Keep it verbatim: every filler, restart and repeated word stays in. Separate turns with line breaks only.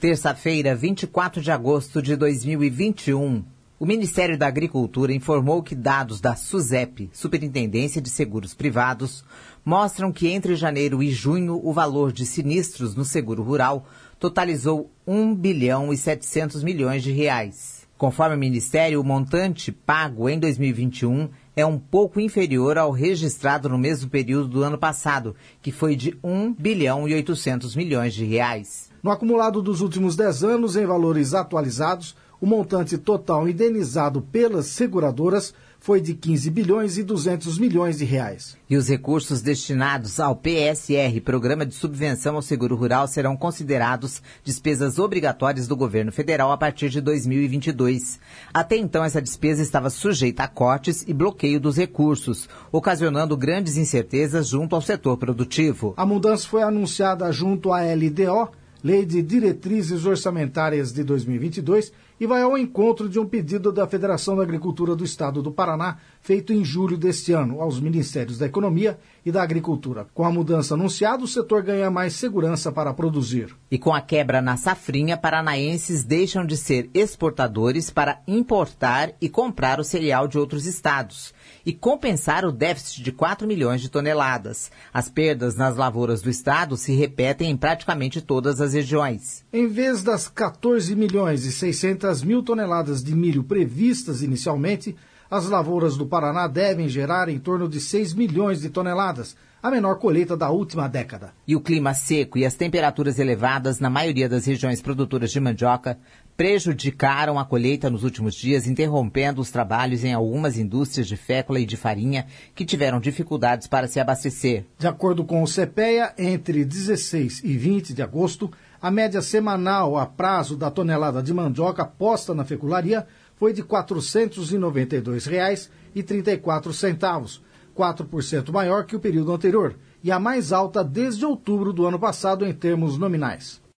Terça-feira, vinte e quatro de agosto de dois mil e vinte e um, o Ministério da Agricultura informou que dados da SUSEP, Superintendência de Seguros Privados, mostram que entre janeiro e junho o valor de sinistros no seguro rural totalizou um bilhão e setecentos milhões de reais. Conforme o Ministério, o montante pago em dois mil e vinte e um é um pouco inferior ao registrado no mesmo período do ano passado, que foi de um bilhão e oitocentos milhões de reais.
No acumulado dos últimos dez anos, em valores atualizados, o montante total indenizado pelas seguradoras foi de quinze bilhões e duzentos milhões de reais.
E os recursos destinados ao P S R, Programa de Subvenção ao Seguro Rural, serão considerados despesas obrigatórias do governo federal a partir de dois mil e vinte e dois. Até então, essa despesa estava sujeita a cortes e bloqueio dos recursos, ocasionando grandes incertezas junto ao setor produtivo.
A mudança foi anunciada junto à L D O, Lei de Diretrizes Orçamentárias de dois mil e vinte e dois, e vai ao encontro de um pedido da Federação da Agricultura do Estado do Paraná, feito em julho deste ano, aos Ministérios da Economia e da Agricultura. Com a mudança anunciada, o setor ganha mais segurança para produzir.
E com a quebra na safrinha, paranaenses deixam de ser exportadores para importar e comprar o cereal de outros estados e compensar o déficit de quatro milhões de toneladas. As perdas nas lavouras do estado se repetem em praticamente todas as regiões.
Em vez das quatorze milhões e seiscentas mil toneladas de milho previstas inicialmente, as lavouras do Paraná devem gerar em torno de seis milhões de toneladas, a menor colheita da última década.
E o clima seco e as temperaturas elevadas na maioria das regiões produtoras de mandioca prejudicaram a colheita nos últimos dias, interrompendo os trabalhos em algumas indústrias de fécula e de farinha que tiveram dificuldades para se abastecer.
De acordo com o CEPEA, entre dezesseis e vinte de agosto, a média semanal a prazo da tonelada de mandioca posta na fecularia foi de quatrocentos e noventa e dois reais e trinta e quatro centavos, quatro por cento maior que o período anterior, e a mais alta desde outubro do ano passado em termos nominais.